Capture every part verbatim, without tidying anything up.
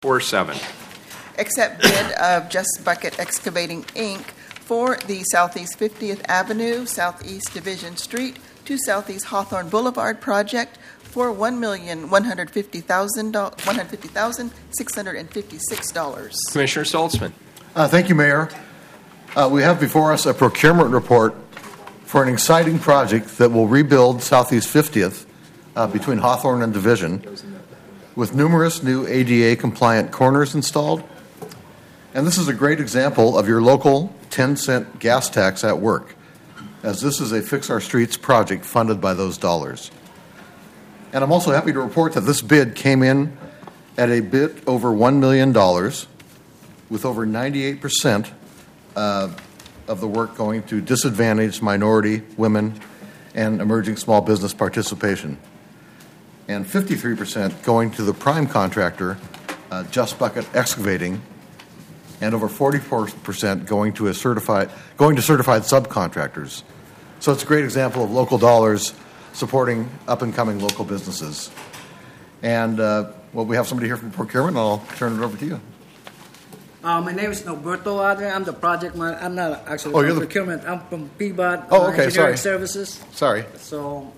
four seven. Accept bid of Just Bucket Excavating, Incorporated for the Southeast fiftieth Avenue, Southeast Division Street to Southeast Hawthorne Boulevard project for one million one hundred fifty thousand six hundred fifty-six dollars. Commissioner Saltzman. Uh, thank you, Mayor. Uh, we have before us a procurement report for an exciting project that will rebuild Southeast fiftieth uh, between Hawthorne and Division with numerous new A D A-compliant corners installed. And this is a great example of your local ten cent gas tax at work, as this is a Fix Our Streets project funded by those dollars. And I'm also happy to report that this bid came in at a bit over one million dollars, with over ninety-eight percent uh, of the work going to disadvantaged minority, women, and emerging small business participation, and fifty-three percent going to the prime contractor, uh, Just Bucket Excavating, and over forty-four percent going to a certified going to certified subcontractors. So it's a great example of local dollars supporting up-and-coming local businesses. And uh, well, we have somebody here from procurement, and I'll turn it over to you. Uh, my name is Norberto Adrian. I'm the project man. I'm not actually Oh, from you're the- procurement. I'm from P B O T, Oh, uh, okay, Engineering sorry. Services. Sorry. So,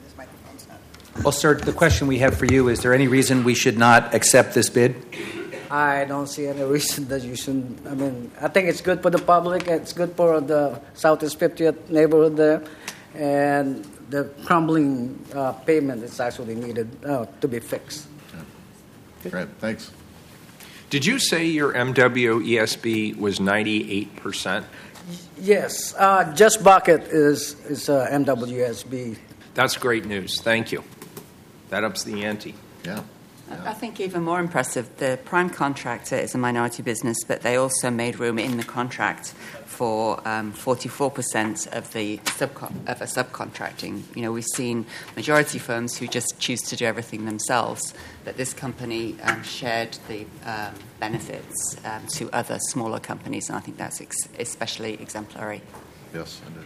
Well, sir, the question we have for you, is there any reason we should not accept this bid? I don't see any reason that you shouldn't. I mean, I think it's good for the public. It's good for the Southeast fiftieth neighborhood there. And the crumbling uh, pavement is actually needed uh, to be fixed. Great, thanks. Did you say your M W E S B was ninety-eight percent? Yes, uh, Just Bucket is, is uh, M W S B. That's great news. Thank you. That ups the ante. Yeah. I think even more impressive, the prime contractor is a minority business, but they also made room in the contract for um, forty-four percent of the subcon- of a subcontracting. You know, we've seen majority firms who just choose to do everything themselves, but this company um, shared the um, benefits um, to other smaller companies, and I think that's ex- especially exemplary. Yes, it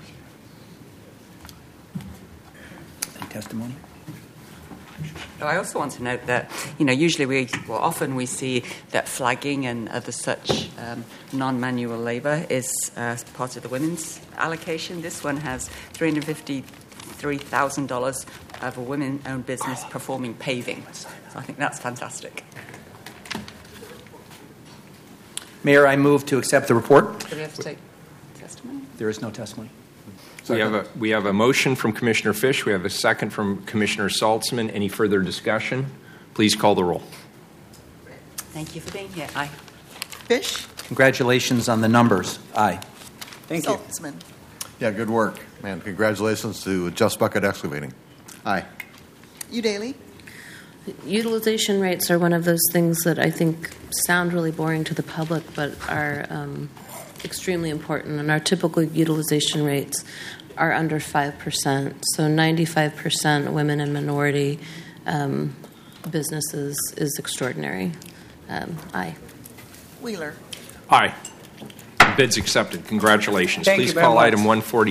is. Any testimony? I also want to note that, you know, usually we, well, often we see that flagging and other such um, non-manual labour is uh, part of the women's allocation. This one has three hundred fifty-three thousand dollars of a women-owned business performing paving. So I think that's fantastic. Mayor, I move to accept the report. Do we have to take testimony? There is no testimony. We have a we have a motion from Commissioner Fish. We have a second from Commissioner Saltzman. Any further discussion? Please call the roll. Thank you for being here. Aye. Fish? Congratulations on the numbers. Aye. Thank you. Saltzman? Yeah, good work, man. Congratulations to Just Bucket Excavating. Aye. Udaly? Utilization rates are one of those things that I think sound really boring to the public, but are um, extremely important. And our typical utilization rates are under five percent. So ninety-five percent women and minority um, businesses is extraordinary. Um, aye. Wheeler? Aye. Bid's accepted. Congratulations. Thank you Please very call much. item one forty.